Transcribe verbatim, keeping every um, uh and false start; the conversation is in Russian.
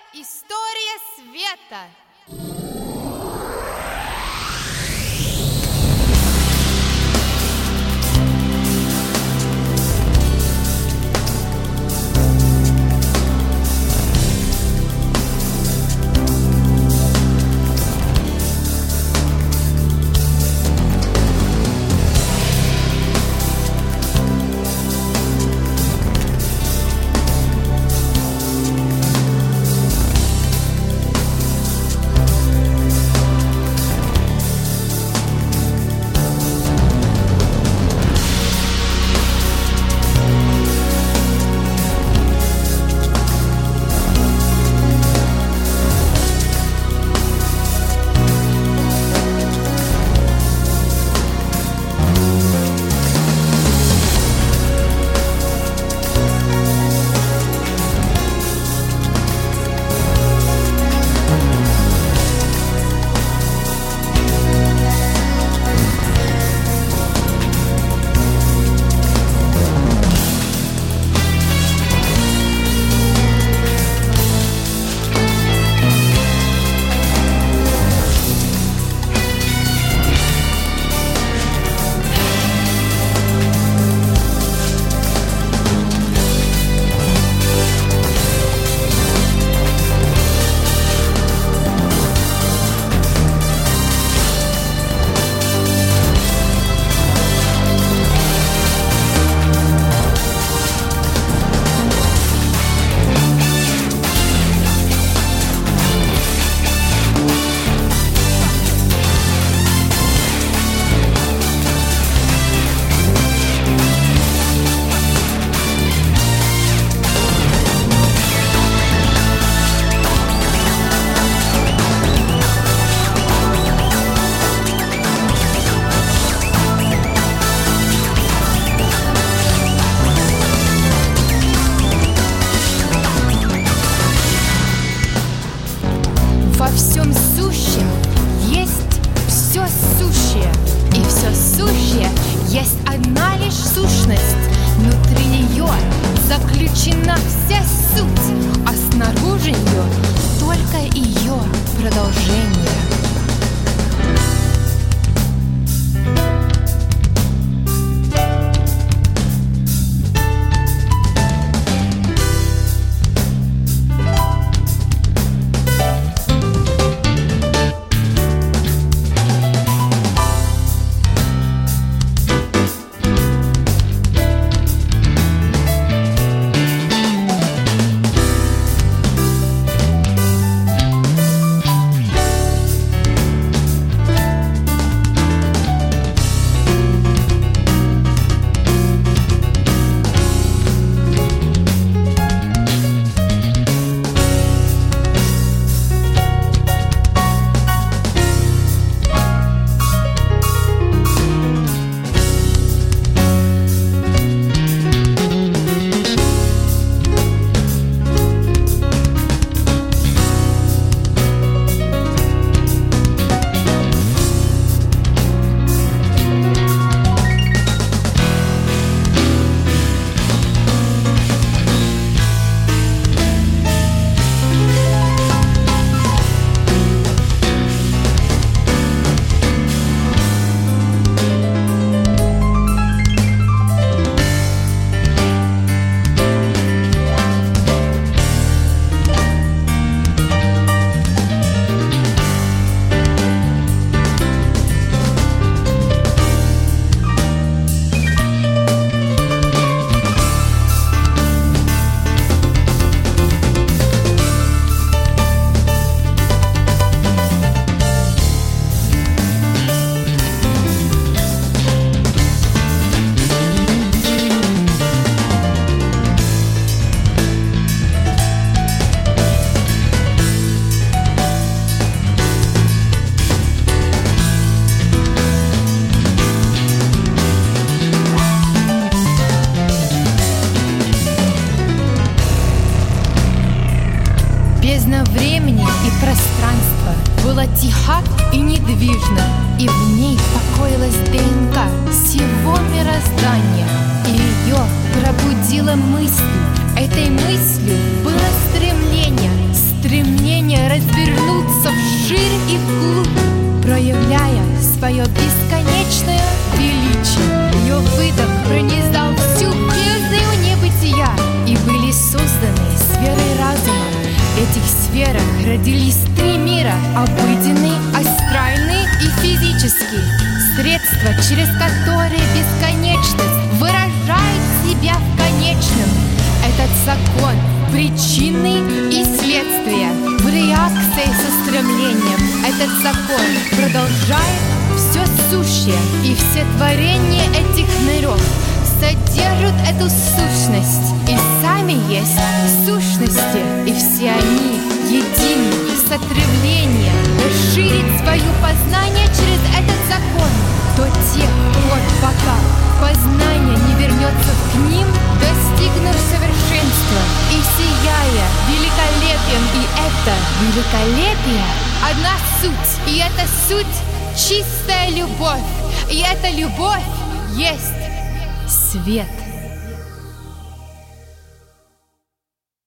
История света. Во всем сущем есть все сущее, и все сущее есть одна лишь сущность. Внутри нее заключена вся суть, а снаружи нее только ее продолжение. Бездна времени и пространства была тиха и недвижна, и в ней покоилась ДНК всего мироздания, и ее пробудила мысль. Этой мыслью было стремление, стремление развернуться вширь и вглубь, проявляя свое бесконечное величие. Ее выдох пронизал всю бездну небытия, и были созданы сферы разума. В этих сферах родились три мира: обыденный, астральный и физический. Средства, через которые бесконечность выражает себя в конечном. Этот закон причины и следствия в реакции со стремлением. Этот закон продолжает все сущее, и все творения этих миров содержат эту сущность и сами есть сущности, и все они едины в сотворении. Расширить свое познание через этот закон до тех пор, пока познание не вернется к ним, достигнув совершенства и сияя великолепием. И это великолепие — одна суть, и эта суть — чистая любовь, и эта любовь есть свет.